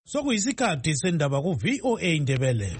Sokuyisikhathi sendaba ku VOA Indebele.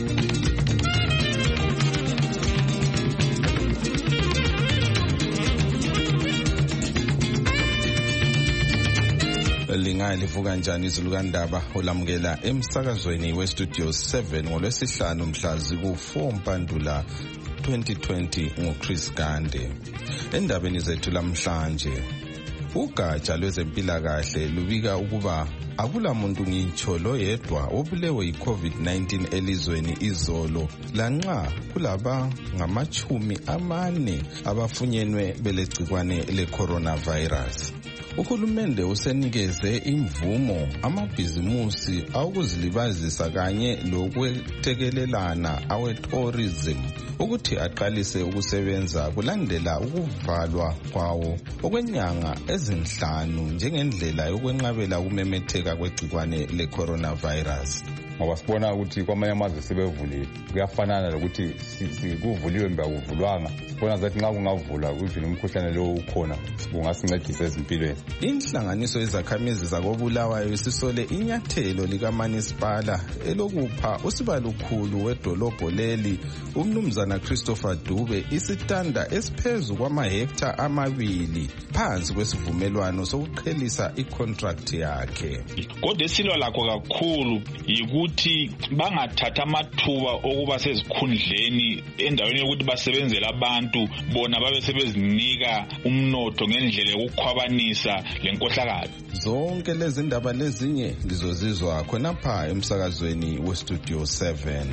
Lingalivuka njani izulu kaNdaba olamukela emsakazweni westudio 7 ngolwesihlanu mhla ziku-4 Mpandula 2020 nguChris Gande. Endabeni zethu lamhlanje, ugatsha lwezempilakahle lubika ukuba akula muntu ngitsho loyedwa obulewe yi-COVID-19 elizweni izolo, lanxa kulaba ngama-40 abafunyenwe belegcikwane le-coronavirus. Uhulumende usenikeze imvumo amabhizimusi awokuzilibazisa kanye lokwethekelelana awe-tourism ukuthi aqalise ukusebenza kulandela ukuvalwa kwawo okwenyanga ezinhlanu njengendlela yokwenqabela ukumemetheka kwegcikwane le-coronavirus. Ngoba sibona ukuthi kwamanye amazwe sebevulile, kuyafanana lokuthi kuvuliwe mbe akuvulwanga. Sibona zathi nxa kungavulwa kuvile umkhuhlane lo ukhona kungasincedisa ezimpilweni. Inhlanganiso yezakhamizi zakoBulawayo isisole inyathelo likaManisipala elokupha usibalukhulu wedolobho leli umnumzana Christopher Dube isitanda esiphezu kwamahektha 2 phansi kwesivumelwano sokuqhelisa icontract yakhe. Kodwa esilwa lakho kakhulu yikuthi bangathatha amathuba okuba sezikhundleni endaweni yokuthi basebenzele abantu bona babe sebezinika umnotho ngendlela yokukhwabanisa lenkohlakalo. Zonke lezi ndaba lezinye lizozizwa khonapha emsakazweni westudio 7.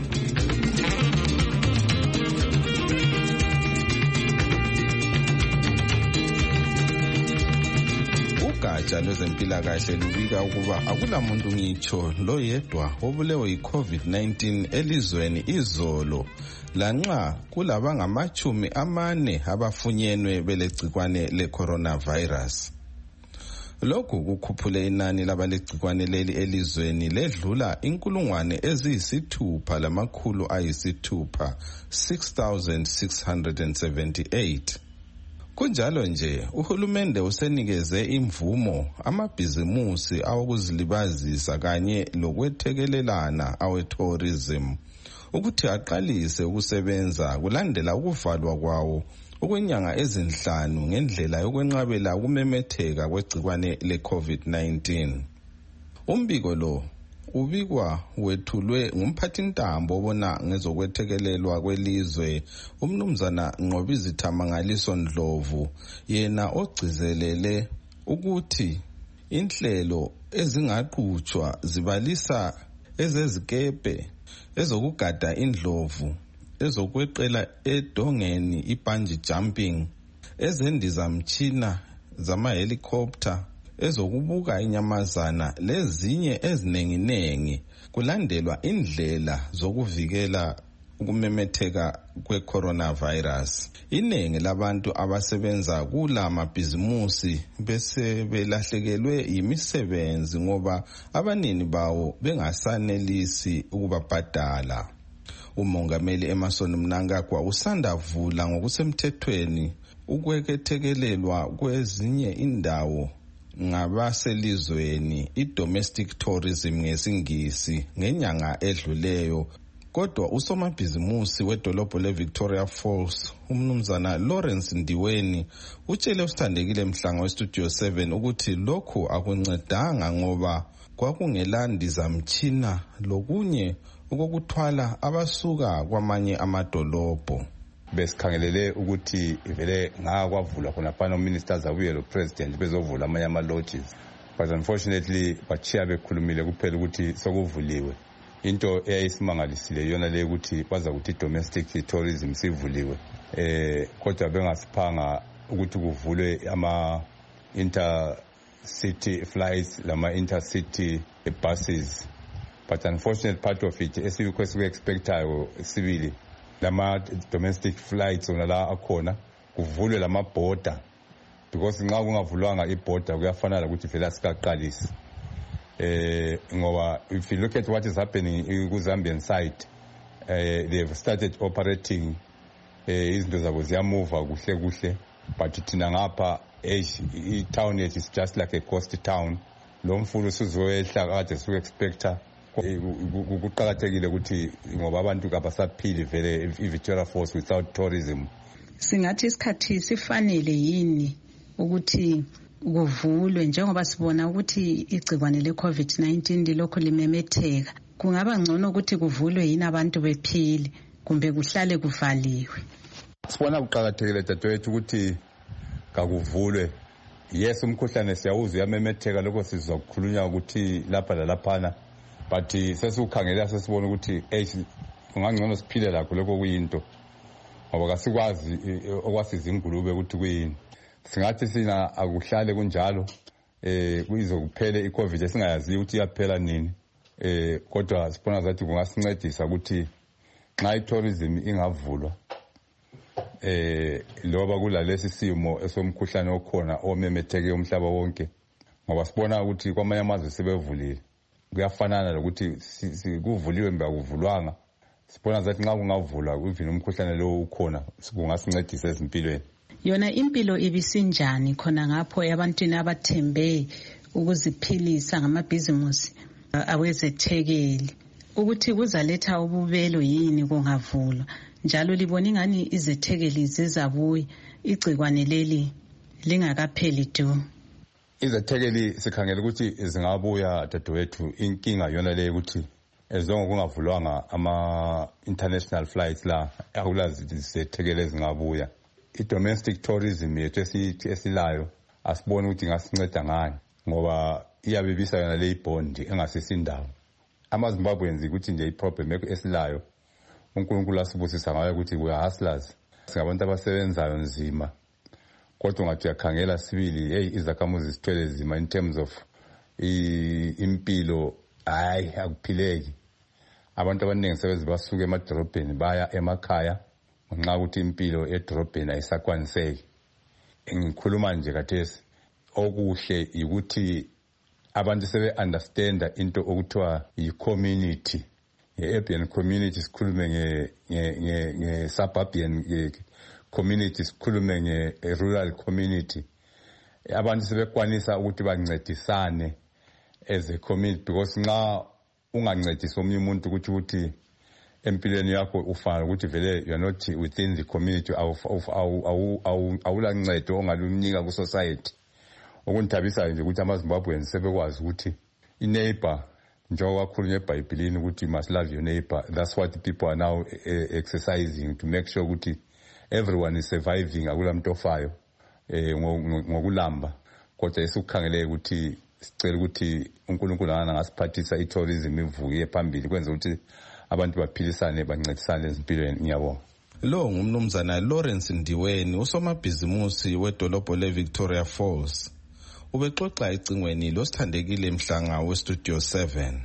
Ugatsha lwezempilakahle lubika ukuba akula muntu ngitsho loyedwa obulewe yi-COVID-19 elizweni izolo, lanxa kulaba ngama-40 abafunyenwe belegcikwane le-coronavirus. Lokhu kukhuphule inani labalegcikwane leli elizweni ledlula 6,678, 6,678. Kunjalo nje, uhulumende usenikeze imvumo amabhizimusi awokuzilibazisa kanye lokwethekelelana awe-tourism ukuthi aqalise ukusebenza kulandela ukuvalwa kwawo okwenyanga ezinhlanu ngendlela yokwenqabela ukumemetheka kwegcikwane le-COVID-19. Umbiko lo ubikwa wethulwe ngumphathintambo obona ngezokwethekelelwa kwelizwe umnumzana Nqobizitha Mangaliso Ndlovu, yena ogcizelele ukuthi inhlelo ezingaqhutshwa zibalisa ezezikepe, ezokugada indlovu, ezokweqela edongeni ibungee jumping, ezendizamtshina zama-helicopter, ezokubuka inyamazana lezinye ezinenginengi, kulandelwa indlela zokuvikela ukumemetheka kwe-coronavirus. Inengi labantu abasebenza kula mabhizimusi bese belahlekelwe yimisebenzi ngoba abanini bawo bengasanelisi ukubabhadala. Umongameli Emmerson Mnangagwa usandavula ngokusemthethweni ukwethekelelwa kwezinye indawo ngabaselizweni i-domestic tourism ngesingisi ngenyanga edluleyo. Kodwa usomabhizimusi wedolobho le-Victoria Falls umnumzana Lawrence Ndiweni utshele usithandekile Mhlanga westudio 7 ukuthi lokhu akuncedanga ngoba kwakungelandizamtshina lokunye okokuthwala abasuka kwamanye amadolobho. Besikhangelele ukuthi vele ngakwavula khonapha no-ministers abuye lo-president bezovula amanye ama-lodges, but unfortunately bachiya bekhulumile kuphela ukuthi sokuvuliwe. Into eyayisimangalisile yona le ukuthi baza ukuthi domestic tourism sivuliwe, kodwa bengasiphanga ukuthi kuvulwe ama-intercity flights lama-intercity buses. But unfortunately part of it esiku-expectayo sibili lama-domestic flights ona la akhona kuvulwe lama-border, because nxa kungavulwanga i-border kuyafana ukuthi vele sikaqalisi. Ngoba if you look at what is happening ku Zambian side, they have started operating, izinto zabo ziyamuva kuhle, but thina ngapha i-town yethu is just like a coast town. lo mfula usuzoyehla kade siku-expecta. Kuqakathekile ukuthi ngoba abantu kabasaphili vele i-Victoria Falls without tourism. Singathi isikhathi sifanele yini ukuthi kuvulwe njengoba sibona ukuthi igcikwane le-COVID-19 lilokhu limemetheka? Kungaba ngcono ukuthi kuvulwe yini abantu bephile kumbe kuhlale kuvaliwe? Sibona kuqakathekile dadewethu ukuthi kakuvulwe. Yes, umkhuhlane siyawuzwa uyamemetheka, lokho sizwa kukhulunywa ukuthi lapha lalaphana, but sesiwukhangela sesibona ukuthi kungangcono siphile lakho lokho kuyinto, ngoba kasikwazi okwasiza ingulube ukuthi kuyini. Singathi sina akuhlale kunjalo, kuyizokuphele i-COVID esingayazi ukuthi iyaphela nini, kodwa sibona zathi kungasincedisa ukuthi nxa i-tourism ingavulwa, loba kulalesi simo esomkhuhlane okhona omemetheke umhlaba wonke, ngoba sibona ukuthi kwamanye amazwe sebevulile. Kuyafanana lokuthi kuvuliwe mbe akuvulwanga. Sibona zathi nxa kungavulwa uvini umkhuhlane lo ukhona kungasincedisa ezimpilweni. Yona impilo ibisinjani khona ngapho ebantwini abathembe ukuziphilisa ngamabhizimusi awezethekeli, ukuthi kuzaletha ububelo yini kungavulwa? Njalo libona ingani izethekeli zizabuya igcikwane leli lingakapheli du? Izethekeli sikhangela ukuthi zingabuya dadewethu. Inkinga yona leyo ukuthi ezongo kungavulwanga ama-international flights la akulazi izethekeli ezingabuya. I-domestic tourism yethu esilayo asiboni ukuthi ingasinceda ngani, ngoba iyabibisa yona le ibondi engasisindawo. AmaZimbabweans ukuthi nje i-problem esilayo uNkulunkulu asibusisa ngayo ukuthi we are hustlers, singabantu abasebenzayo nzima, kodwa ungathi uyakhangela sibili izakhamuzi zithwele nzima in terms of impilo. Hayi, akuphileki. Abantu abaningi sebeze basuka emadorobheni baya emakhaya ngenxa ukuthi impilo edorobheni ayisakwaniseki. Ngikhuluma nje kathesi okuhle ukuthi abantu sebe-understanda into okuthiwa yi-community, nge-urban community sikhulume nge-suburban community sikhulume nge-rural community. Abantu sebekwanisa ukuthi bancedisane as a community, because nxa ungancedisa omunye umuntu ukuthi empilweni yakho ufana ukuthi vele you are not within the community, awulancedo ongalumnika ku-society. Okundithabisayo nje ukuthi amaZimbabweans sebekwazi ukuthi i-neighbor, njengoba khulunywa eBhayibhelini ukuthi you must love your neighbor. That's what the people are now exercising to make sure ukuthi everyone is surviving, akula muntu ofayo ngokulamba. Kodwa esikukhangele ukuthi sicela ukuthi uNkulunkulu angasiphathisa i-tourism ivuke phambili kwenza ukuthi abantu baphilisane bancedisane ezimpilweni. Ngiyabonga. Lo ngumnumzana Lawrence Ndiweni, usomabhizimusi wedolobho le-Victoria Falls. Ubexoxa ecingweni losithandekile Mhlanga weStudio 7.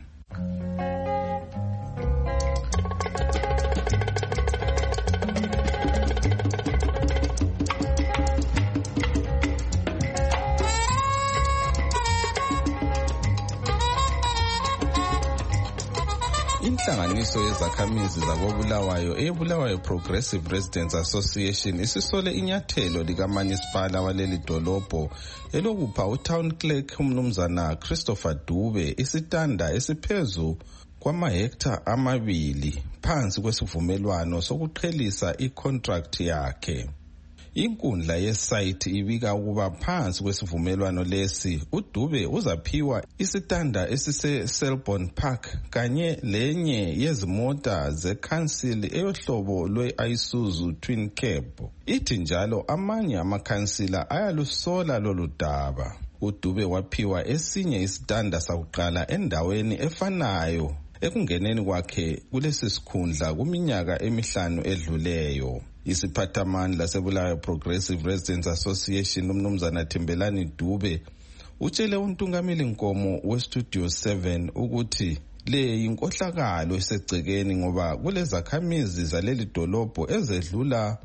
Inhlanganiso yezakhamizi zakoBulawayo eBulawayo Progressive Residents Association isisole inyathelo likaManisipala waleli dolobho elokupha uTown Clerk umnumzana Christopher Dube isitanda esiphezu kwamahektha 2 phansi kwesivumelwano sokuqhelisa icontract yakhe. Inkundla yesite ibika ukuba phansi kwesivumelwano lesi uDube uzaphiwa isitanda esise-Selborne Park kanye lenye yezimota ze-council eyohlobo lwe-Isuzu Twin Cab. Ithi njalo amanye amakhansila ayalusola lolu daba. uDube waphiwa esinye isitanda sakuqala endaweni efanayo ekungeneni kwakhe kulesi sikhundla kuminyaka 5 edluleyo. Isiphathamandla seBulawayo Progressive Residents Association umnumzana Thembelani Dube utshele uNtungameli Nkomo weStudio 7 ukuthi le inkohlakalo esegcekeni ngoba kulezakhamizi zaleli dolobho ezedlula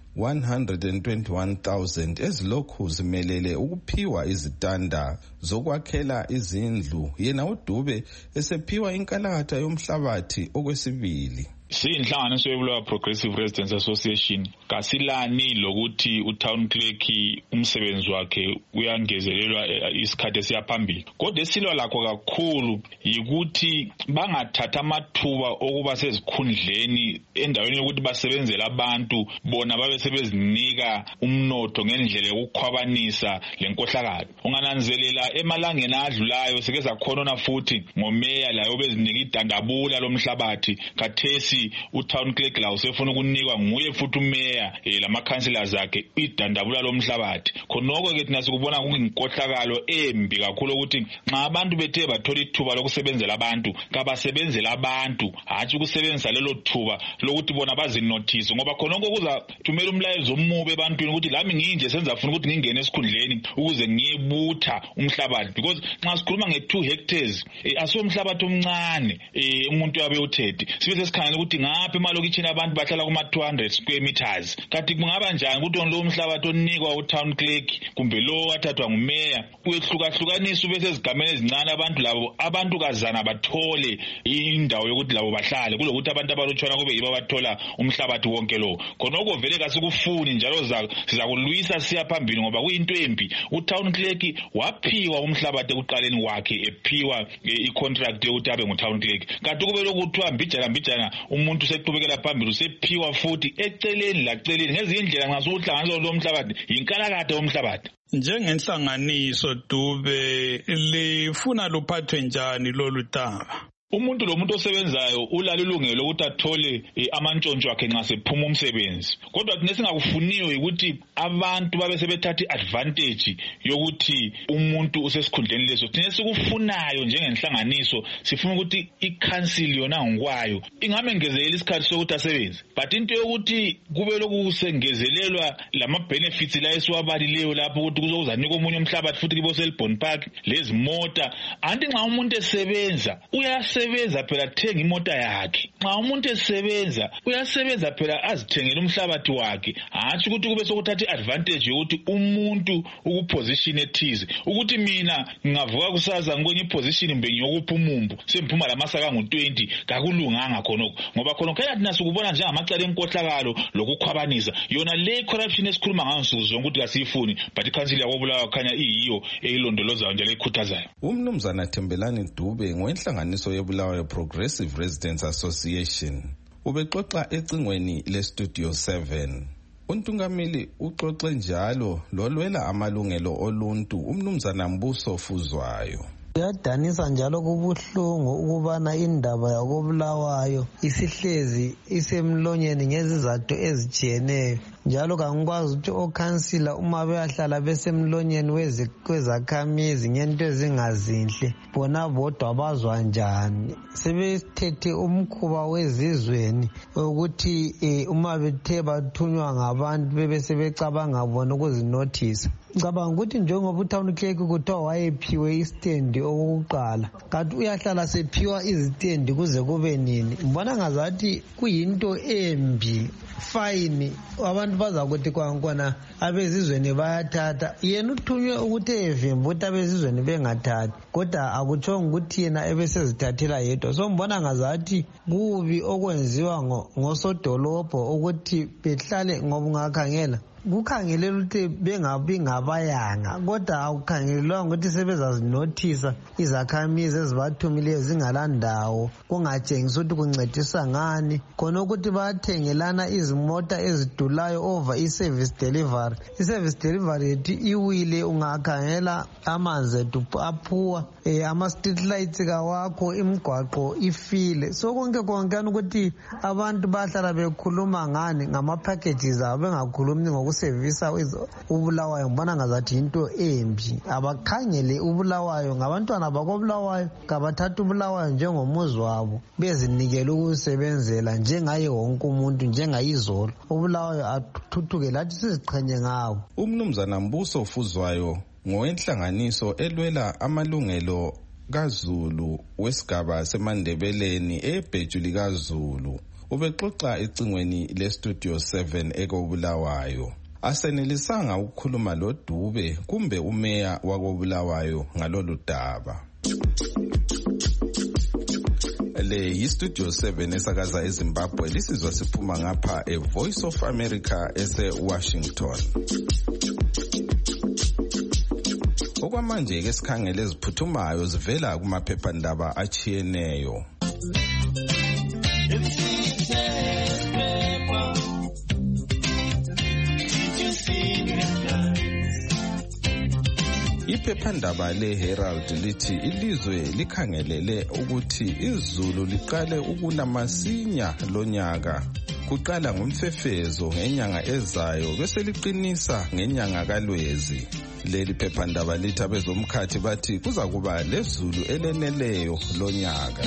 121,000 ezilokhu zimelele ukuphiwa izitanda zokwakhela izindlu, yena uDube esephiwa inkalakatha yomhlabathi okwesibili. siyinhlanganiso yebulawayo Progressive Residents Association kasilani lokuthi utown clerk umsebenzi wakhe uyangezelelwa isikhathi esiyaphambili. Kodwa esilwa lakho kakhulu yikuthi bangathatha amathuba okuba sezikhundleni endaweni yokuthi basebenzele abantu bona babe sebezinika umnotho ngendlela yokukhwabanisa lenkohlakalo. Ungananzelela emalangeni adlulayo sike sakhona futhi ngomeya layo bezinika idandabula lomhlabathi kathesi utown clerk la usefuna ukunikwa nguye futhi umeya lama councillors akhe idandabula lomhlabathi. Khonoko ke thina sikubona kuyinkohlakalo embi kakhulu ukuthi nxa abantu bethe bathola ithuba lokusebenzela abantu kabasebenzela abantu hatshi ukusebenzisa lelo thuba lokuthi bona bazinothise, ngoba khonoko kuza thumela umlayezo omubi ebantwini ukuthi lami nginje senza funa ukuthi ngingene esikhundleni ukuze ngiyebutha umhlabathi, because nxa sikhuluma nge2 hectares asiyo umhlabathi omncane umuntu yabe uthethe. Sibe sesikhangela ukuthi ngapha emalokitshini abantu bahlala kuma 200 square meters. Kanti kungaba njani ukuthi lo umhlabathi onikwa utown clerk kumbe lo wathathwa ngumeya uyehlukahlukanisa ube sezigameni ezincane abantu labo abantu kazana bathole indawo yokuthi labo bahlale kulokuthi abantu abalutshwana kube yibo bathola umhlabathi wonke lo. Khonoko vele kasikufuni njalo sizakulwisa siya phambili ngoba kuyinto embi. Utown clerk waphiwa umhlabathi ekuqaleni kwakhe ephiwa icontract yokuthi abe ngutown clerk. Kanti kube lokuthiwa mbijana umuntu seqhubekela phambili usephiwa futhi eceleni laceleni ngezinye indlela nxa sokuhlanganisa lo mhlabathi yinkalakade yomhlabathi. Njengenhlanganiso Dube lifuna luphathwe njani lolu daba? Umuntu lomuntu osebenzayo ulalo ilungelo ukuthi athole amantshontsho akhe nxa sephuma umsebenzi. Kodwa thina singakufuniyo ukuthi abantu babe sebethatha advantage yokuthi umuntu usesikhundleni leso. Thina sikufunayo njengenhlanganiso sifuna ukuthi i-council yona ngokwayo ingamengezela isikhathi sokuthi asebenze. But into yokuthi kube lokusengezelelwa lama benefits la esiwabalileyo lapho ukuthi kuzozanika omunye umhlabathi futhi kibo Selborne Park lezi mota, anti nxa umuntu esebenza uyasebenza phela athenga imota yakhe. Nxa umuntu esebenza uyasebenza phela azithengele umhlabathi wakhe, hatshi ukuthi kube sokuthatha advantage yokuthi umuntu ukuposition ethize ukuthi mina ngavuka kusaza ngikwenye iposition mbe ngiyokupha umumbu semphuma lamasaka ngo20 kakulunganga khonoko, ngoba khonoko thina sikubona njengamacala enkohlakalo lokukhwabanisa. Yona le corruption esikhuluma ngayo nsuku zonke ukuthi kasiyifuni, but iCouncil yakobulawayo khanya iyiyo eyilondolozayo njalo ekhuthazayo. Umnumzana Thembelani Dube ngowenhlanganiso yebulawayo Progressive Residents Association ubexoxa ecingweni leStudio 7. Untungameli uxoxe njalo lolwela amalungelo oluntu umnumzana Mbuso Fuzwayo. Kuyadanisa njalo kubuhlungu ukubana indaba yakobulawayo isihlezi isemlonyeni ngezizathu ezijiyeneyo, njalo kangikwazi ukuthi okhansila uma beyahlala besemlonyeni wezakhamizi ngento ezingazinhle bona bodwa bazwa njani. Sebethethe umkhuba wezizweni ukuthi uma bethe bathunywa ngabantu bebe sebecabanga bona ukuzinothisa. Ngicabanga ukuthi njengoba utown clerk kuthiwa wayephiwe istendi okokuqala, kanti uyahlala sephiwa izitendi kuze kube nini. Mbona ngazathi kuyinto embi. Fine, abantu bazakuthi kwankwana abezizweni bayathatha, yena uthunywe ukuthi evimba ukuthi abezizweni bengathathi, kodwa akutshongo ukuthi yena ebesezithathela yedwa. So mbona ngazathi kubi okwenziwa ngosodolobho ukuthi behlale ngoba ungakhangela kukhangelela ukuthi bengabi ngabayanga, kodwa akukhangelelwanga ukuthi sebezazinothisa izakhamizi ezibathumileyo zingalandawo, kungatshengisa ukuthi kuncedisa ngani, khona ukuthi bathengelana izimota ezidulayo over i-service delivery. I-service delivery yethu iwile, ungakhangela amanzi ethu aphuwa, ama-street lights kawakho, imigwaqo ifile. So konke ukuthi abantu bahlala bekhuluma ngani ngama-packages abo bengakhulumi ngokusevisa ubulawayo. Mbona ngazathi into embi, abakhangele ubulawayo ngabantwana bakobulawayo, kabathatha ubulawayo njengomuzi wabo bezinikela ukusebenzela njengaye wonke umuntu njengayizolo. Ubulawayo athuthuke lathi siziqhenye ngawo. Umnumzana Mbuso Fuzwayo ngowenhlanganiso elwela amalungelo kaZulu wesigaba seMandebeleni ebheju likaZulu ubexoxa ecingweni leStudio 7 ekobulawayo. Asenelisanga ukukhuluma lo Dube kumbe umeya wakobulawayo ngalolu daba. Le yiStudio 7 esakaza eZimbabwe, lisizwa siphuma ngapha eVoice of America ese-Washington. Okwamanje ke sikhangele eziphuthumayo zivela kumaphephandaba achiyeneyo. Iphephandaba leHerald lithi ilizwe likhangelele ukuthi izulu liqale ukuna masinya lonyaka. Kuqala ngomfefezo ngenyanga ezayo bese liqinisa ngenyanga kaLwezi. Leli phephandaba lithi abezomkhathi bathi kuza kuba lezulu eleneleyo lonyaka.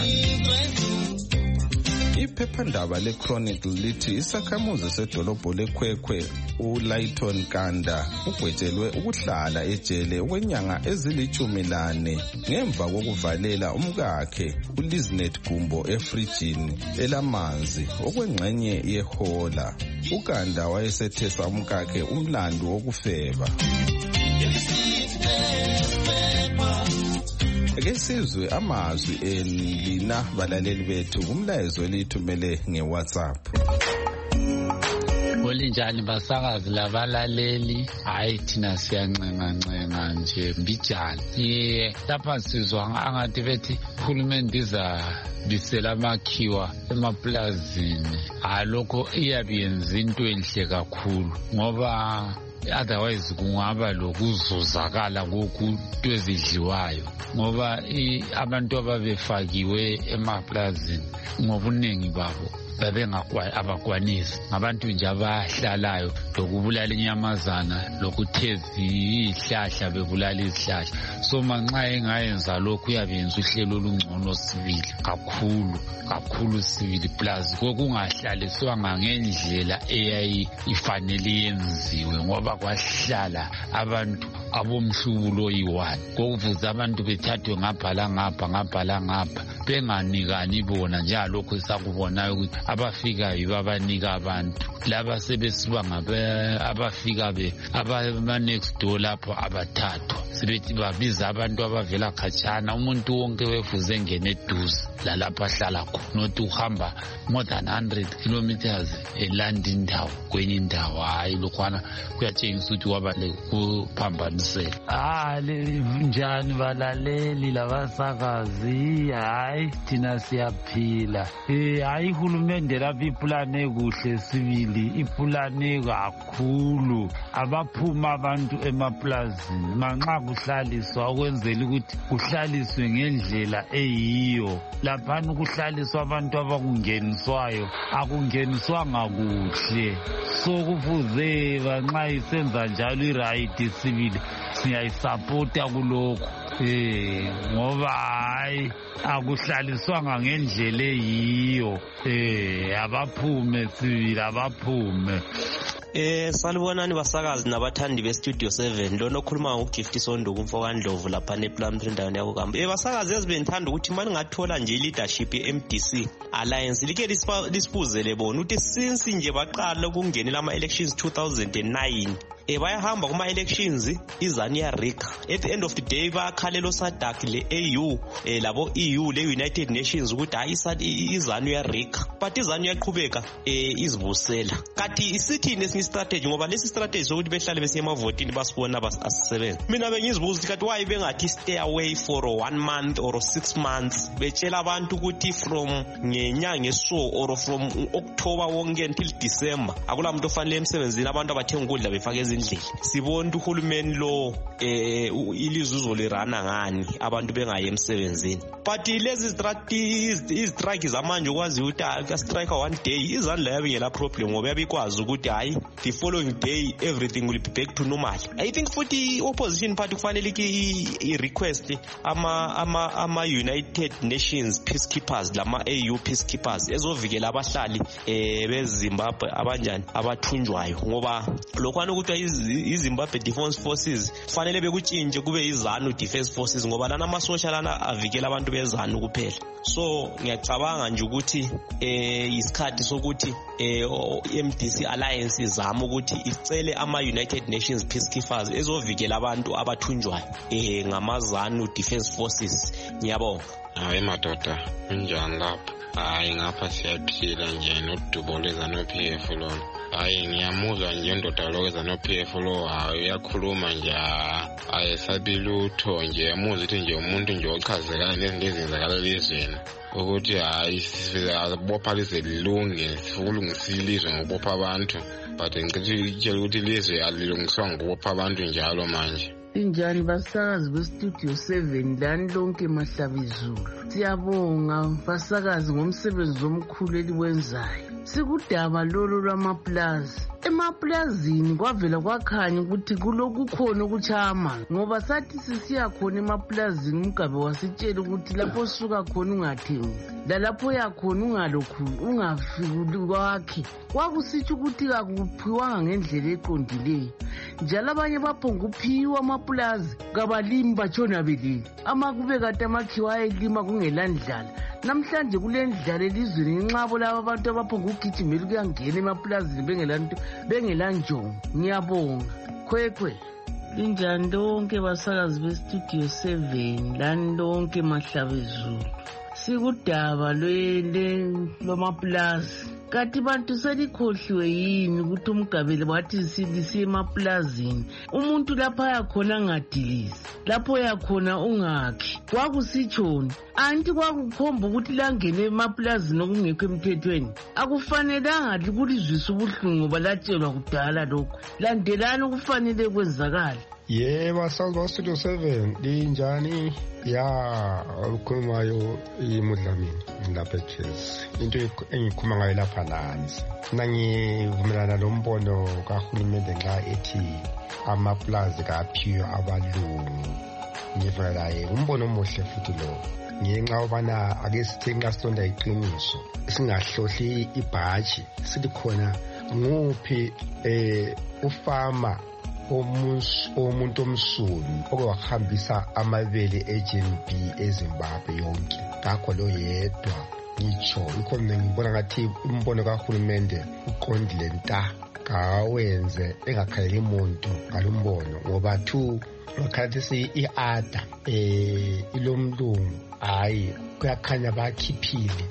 Iphephandaba leChronicle lithi isakhamuzi sedolobho leKwekwe uLayton Kanda ugwetshelwe ukuhlala ejele okwenyanga ezili-14 ngemva kokuvalela umkakhe uLiznet Gumbo efrijini elamanzi okwengxenye yehola. uKanda wayesethesa umkakhe umlando wokufeba. Ake sizwe amazwi elina balaleli bethu kumlayezo elithumele ngeWhatsApp. Olinjani basakazi labalaleli, hayi thina siyancenga nje mbijani. Lapha sizwa angathi bethi uhulumende izabisela amakhiwa emaplazini. Lokho iyabiyenza into enhle kakhulu ngoba otherwise kungaba lokuzuzakala kokuthi ezidliwayo ngoba abantu ababefakiwe emaplazini ngobuningi babo abakwanisi ngabantu nje abahlalayo lokubulala inyamazana lokutheza izihlahla bebulala izihlahla. So manxa engayenza lokhu uyabenza uhlelo olungcono sibili kakhulu sibili plus kokungahlaliswanga ngendlela eyayifanele yenziwe ngoba kwahlala abantu abomhlubulo oyi-1 kokuvuza abantu bethathwe ngapha benganikani bona njalokho esakubonayo ukuthi abafikayo babanika abantu laba sebesiba abafika abama-next door lapho abathathwa sebethi babiza abantu abavela khatshana. Umuntu wonke wefuze engene eduze lalapho ahlala khona nothi uhamba more than 100 kilometers elanda indawo kwenye indawo. Hayi lokhwana kuyatshengisa ukuthi waba kuphambanisela. Njani balaleli labasakazi, hayi thina siyaphila. Hayi uhulumende lapho iplane kuhle sibili, iplane kakhulu. Abaphuma abantu emaplazini manxa kuhlaliswa ukwenzela ukuthi kuhlaliswe ngendlela eyiyo. Laphana kuhlaliswa abantu abakungeniswayo akungeniswanga kuhle. So kufuze manxa isenza njalo iright sibili siyayisapota kulokho ngoba hayi akuhlaliswanga ngendlela eyiyo. Abaphume sibili abaphume. Salibonani basakazi nabathandi beStudio 7. Lona okhuluma ngokuGift Sonduku umfokandlovu lapha nePlum endaweni yakugamba. Basakazi ezibengithanda ukuthi manje ngathola nje leadership yeMDC Alliance like lisibuzele bona ukuthi since nje baqala ukungenela ama-elections 2009 bayahamba kuma-elections izanu-RIC. At the end of the day bayakhalela SADC le-AU labo EU le-United Nations ukuthi hayi izanu-RIC but izanu yaqhubeka izibusela. Kanti isithini esinye strategy ngoba lesi strategy sokuthi behlale besiya emavotini basibona asisebenza. Mina bengizibuza ukuthi kanti why bengathi stay away for 1 month or 6 months betshela abantu ukuthi from ngenyanga eso or from October wonke until December akula muntu ofanele emsebenzini, abantu abathenga ukudla befaka ezindlini. Sibona uhulumeni lo ilizuzo lerana ngani abantu bengaye emsebenzini. But lezi strike zamanje ukwazi ukuthi aka strike one day izandla yabe ngela problem ngoba yabikwazi ukuthi hayi the following day everything will be back to normal. I think futhi opposition party kufanele i request ama United Nations peacekeepers lama AU peacekeepers ezovikela abahlali beZimbabwe abanjani abathunjwayo ngoba lokhwana ukuthi iZimbabwe Defence Forces kufanele bekutshintshe kube iZANU Defence Forces ngoba lana amasosha lana avikela abantu beZANU kuphela. So ngiyacabanga nje ukuthi isikhathi sokuthi MDC Alliance izama ukuthi icele ama-United Nations Peacekeepers ezovikela abantu abathunjwayo ngama-ZANU Defence Forces. Ngiyabonga. Hayi madoda, kunjani lapho? Hayi ngapha siyaphila nje noduboleza no-PF lo. Hayi ngiyamuzwa nje indoda lokeza no-PF lo, uyakhuluma nje ayesabi lutho nje, yamuzwa ukuthi nje umuntu nje ochazekana nezinto ezenzakala elizweni ukuthi hayi sibopha lize lilunge, sifuna ukulungisa ilizwe ngokubopha abantu, but ngicela ukuthi ilizwe alilungiswa ngokubopha abantu njalo manje. Injani basakazi bestudio 7 lani lonke Mahlabezulu. Siyabonga basakazi ngomsebenzi omkhulu eliwenzayo. Sikudaba lolo lwamaplazi. Emaplazini kwavela kwakhanya ukuthi kulokukhona ukuchama ngoba sathi sisiya khona emaplazini umgabe wasitshela ukuthi lapho suka khona ungathengi, lapho yakhona ungalokhu ungafiki kwakhe. Kwakusitsho ukuthi akuphiwanga ngendlela eqondileyo. Njalo abanye baphonga uphiwa amaplazi kabalimi batshona belile. Amakube kade amakhiwa ayelima kungelandlala. Namhlanje kulendlala elizweni ngenxabo laba abantu abaphonga ukugijimela kuyangena emaplazini bengelanjongo. Ngiyabonga. Khwekhwe. Linjani lonke basakazi bestudio 7 lani lonke Mahlabezulu. Sikudaba lwamaplazi. Kati bantu selikhohliwe yini ukuthi umgabele wathi silisiye emaplazini. Umuntu lapha yakhona angadilizi, lapho yakhona ungakhi. Kwakusitshoni. Anti kwakukhomba ukuthi langene emaplazini okungekho emthethweni. Akufanelanga kulizwisa ubuhlungu ngoba latshelwa kudala lokho. Landelani ukufanele kwenzakala. Yebo, Salwa Studio 7 linjani? Ya ukukhulumayo iMudlamini lapha eChelsea. Into engikhuluma ngayo lapha nansi. Nangivumelana nombono kahulumende nxa ethi amaplazi kaphiwe abalungu. Ngivelaye umbono omuhle futhi lo. Ngenxa ubana ake sithe nxa silonda iqiniso singahlohli ibhaji silikhona nguphi ufama umuntu omsulu okwahambisa amabele eGNB eZimbabwe yonke. Ngakho lo yedwa ngitsho ikho mina ngibona ngathi umbono kahulumende uqondile nta kawenze engakhayeli umuntu ngalombono ngoba wakhathi iada ilomlungu hayi kuyakhanya bakhiphile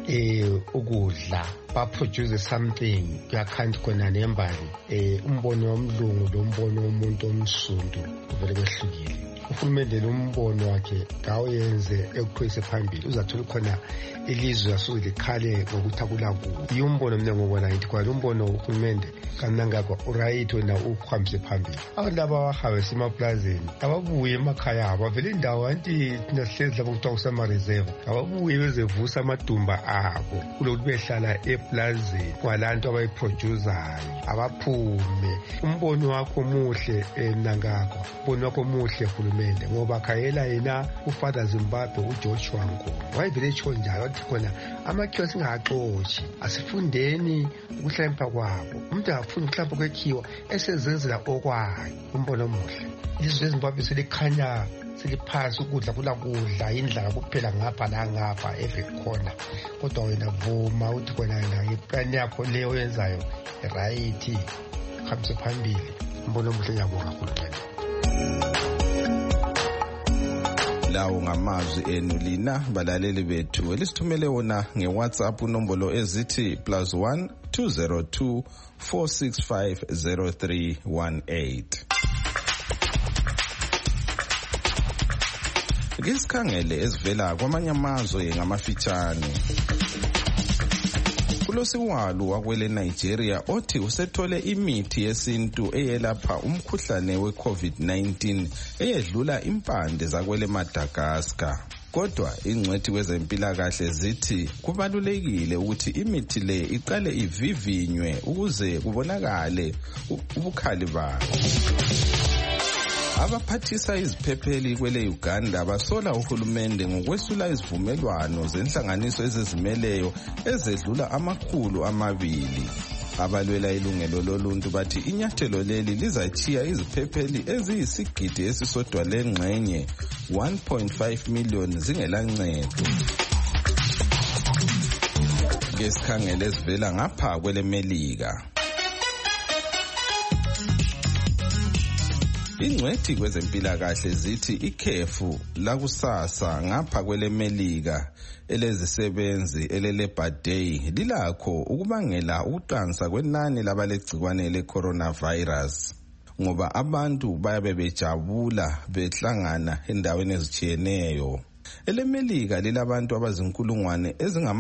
ukudla baproduce something kuyakhanya khona nembali umbono womlungu lo mbono womuntu omsundu uvele kwehlukile. Uhulumende lo mbono wakhe kawenze ekuqhwese phambili uzathola khona ilizwe asuke likhale ngokuthi akulakuwo. Umbono mina ngobona ngithi kwa lo mbono uhulumende kanangakwa uright wena ukuhambise phambili. Abantu laba abahawesa emaplazini ababuye emakhaya abo bavele indawo anti thina sihlezi lapho kuthiwa kusama reserve ababuye bezevusa amadumba abo kulokuthi behlala eplazini kwalantu abayiproduzayo abaphume. Umbono wakho muhle nangakwa, umbono wakho muhle hulumende ngoba khayela yena uFather Zimbabwe uJoshua Nkomo wayevele etsho njalo wathi khona amakhiwa singaxoshi asifundeni ukuhlakanipha kwabo. Umuntu angafuni ukuhlapha kwekhiwa esezenzela okwayo. Umbono omuhle. Ilizwe leZimbabwe selikhanya seliphasi ukudla kulakudla indlala kuphela ngapha langapha every corner. Kodwa wena vuma uthi khona yena iplani yakho leyo oyenzayo right hambise phambili. Umbono omuhle ngiyabonga hulumende. Lawo ngamazwi enu lina balaleli bethu elisithumele wona ngeWhatsApp unombolo ezithi +1 202 465 0318. Ngesikhangele ezivela kwamanye amazwe ngamafitshane. Kulosiwalu wakwele Nigeria othi usethole imithi yesintu eyelapha umkhuhlane we-COVID-19 eyedlula impande zakwele Madagascar. Kodwa ingcwethi kwezempilakahle zithi kubalulekile ukuthi imithi le iqale ivivinywe ukuze kubonakale ubukhali bayo. Abaphathisa iziphepheli kwele Uganda basola uhulumende ngokwesula izivumelwano zenhlanganiso ezizimeleyo ezedlula 200. Abalwela ilungelo loluntu bathi inyathelo leli lizachiya iziphepheli eziyisigidi esisodwa lengxenye 1.5 million zingelancedo. Ke sikhangele sivela ngapha kwelemelika. Ingcwethi kwezempilakahle zithi ikhefu lakusasa ngapha kwelemelika elezisebenzi elelabor day lilakho ukubangela ukuqansa kwenani labalegcikwane le-coronavirus ngoba abantu bayabe bejabula behlangana endaweni ezitshiyeneyo. Elemelika lilabantu abazinkulungwane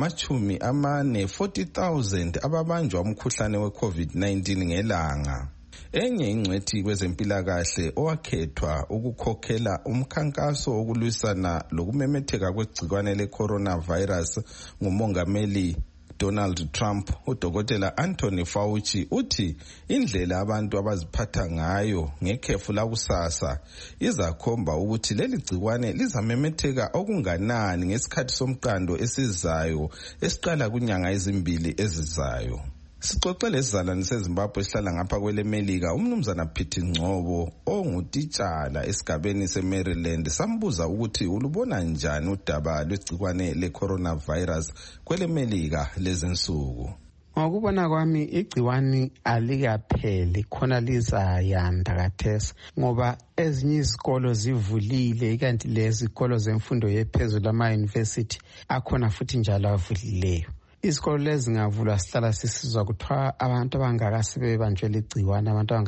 ezingama-40,000 ababanjwa umkhuhlane we-COVID-19 ngelanga. Enye ingcwethi kwezempilakahle owakhethwa ukukhokhela umkhankaso wokulwisana lokumemetheka kwegcikwane le-coronavirus ngumongameli Donald Trump, uDokotela Anthony Fauci, uthi indlela abantu abaziphatha ngayo ngekhefu lakusasa izakhomba ukuthi leli gcikwane lizamemetheka okunganani ngesikhathi somqando esizayo esiqala kunyanga ezimbili ezizayo. Sixoxele isizalwane seZimbabwe esihlala ngapha kwelemelika umnumzana Phithi Ngcobo ongutitshala esigabeni seMaryland sambuza ukuthi ulubona njani udaba lwegcikwane le-coronavirus kwelemelika lezinsuku. Ngokubona kwami igciwane alikapheli khona lizayanda kathesi ngoba ezinye izikolo zivulile kanti lezi izikolo zemfundo yephezulu ama-university akhona futhi njalo avulileyo. Izikolo lezi ngavulwa sihlala sisizwa kuthiwa abantu abangakasebebanjwe ligciwane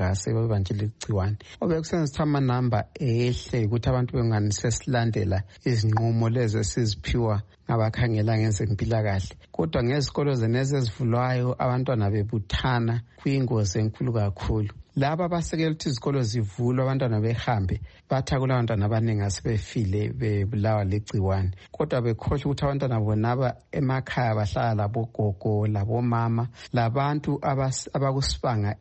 ligciwane. Obekusenza amanamba ehle ukuthi abantu benganisesilandela izinqumo lezi esiziphiwa ngabakhangela ngezempilakahle. Kodwa ngezikolo zenezi ezivulwayo abantwana bebuthana kuyingozi enkulu kakhulu. Laba abasekela ukuthi izikolo zivulwe abantwana behambe bathi kulabantwana abaningi asebefile bebulawa ligciwane. Kodwa bekhohle ukuthi abantwana bonaba emakhaya bahlala labogogo labomama labantu abakusibanga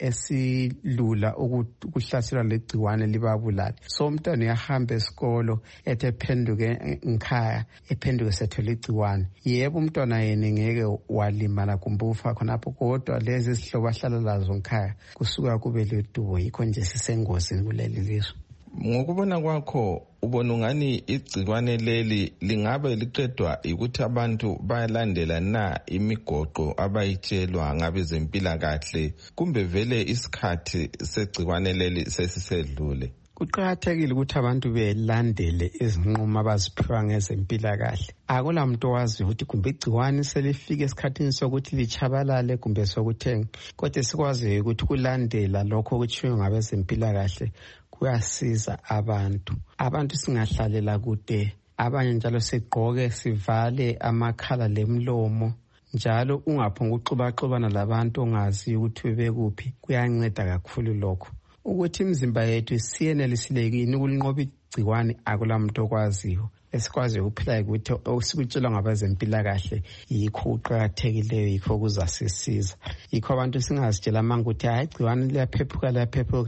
esilula ukuhlaselwa ligciwane libabulala. So umntwana uyahamba esikolo ethe phenduke ngikhaya ephenduke sethola igciwane. Yebo umntwana yena ngeke walimala kumbe ufa khonapho kodwa lezi izihlobo ahlala lazo ngikhaya kusuka kube dubo yikho nje sisengozini kuleli lizwe. Ngokubona kwakho ubona ungani igcikwane leli lingabe liqedwa ukuthi abantu bayalandela na imigoqo abayitshelwa ngabezempilakahle kumbe vele isikhathi segcikwane leli sesisedlule? Kuqakathekile ukuthi abantu belandele izinqumo abaziphiwa ngezempilakahle. Akula muntu owazi ukuthi kumbe igciwane selifike esikhathini sokuthi lichabalale kumbe sokuthenga. Kodwa sikwazi ukuthi kulandela lokho okutshiwo ngabezempilakahle kuyasiza abantu. Abantu singahlalela kude, abanye njalo sigqoke sivale amakhala lemlomo. Njalo ungaphonga ukuxubaxubana labantu ongazi ukuthi bebekuphi kuyanceda kakhulu lokho. Ukuthi imizimba yethu siyenelisilekini ukunqoba igciwane akula muntu okwaziyo. Esikwazi ukuphila ukuthi osikutshela ngabezempilakahle yikho uqhakathekileyo yikho kuzasisiza. Yikho abantu singazitshela manje ukuthi hayi igciwane liyaphephuka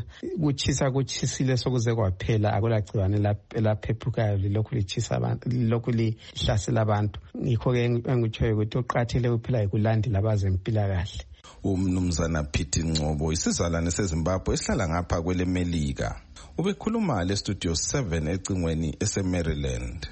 kuchisile sokuze kwaphela akula gciwane laphephukayo lokhu lichisa abantu lokhu lihlasela abantu. Yikho ke engikutshoyo ukuthi uqhakathekile ukuphila ukulandela abezempilakahle. Umnumzana Phithi Ngcobo isizalwane seZimbabwe esihlala ngapha kwelemelika ubekhuluma lestudio 7 ecingweni eseMaryland.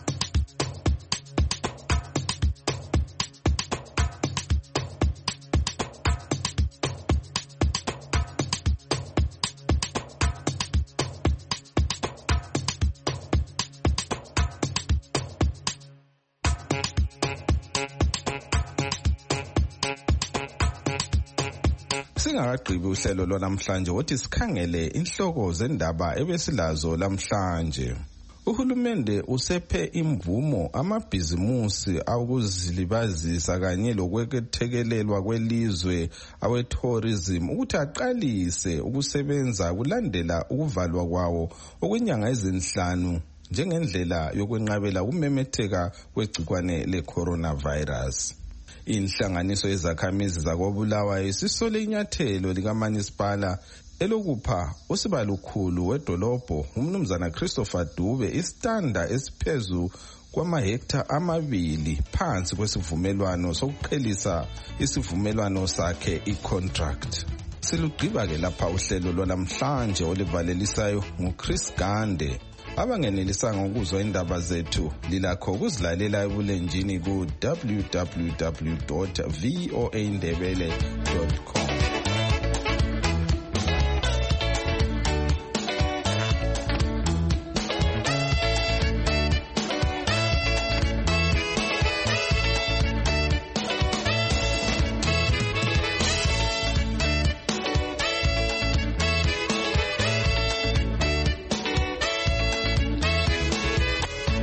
Singakagqibi uhlelo lwanamhlanje wothi sikhangele inhloko zendaba ebesilazo lamhlanje. Uhulumende usephe imvumo amabhizimusi akuzilibazisa kanye lokwethekelelwa kwelizwe awe-tourism ukuthi aqalise ukusebenza kulandela ukuvalwa kwawo okwenyanga ezinhlanu njengendlela yokwenqabela ukumemetheka kwegcikwane le-coronavirus. Inhlanganiso yezakhamizi zakoBulawayo isisole inyathelo likaManisipala elokupha usibalukhulu wedolobho umnumzana Christopher Dube isitanda esiphezu kwamahektha 2 phansi kwesivumelwano sokuqhelisa isivumelwano sakhe icontract. Silugqiba-ke lapha uhlelo lwalamhlanje olivalelisayo nguChris Gande. Abangenelisanga ukuzwa indaba zethu lilakho ukuzilalela ebulenjini ku www.voaindebele.com.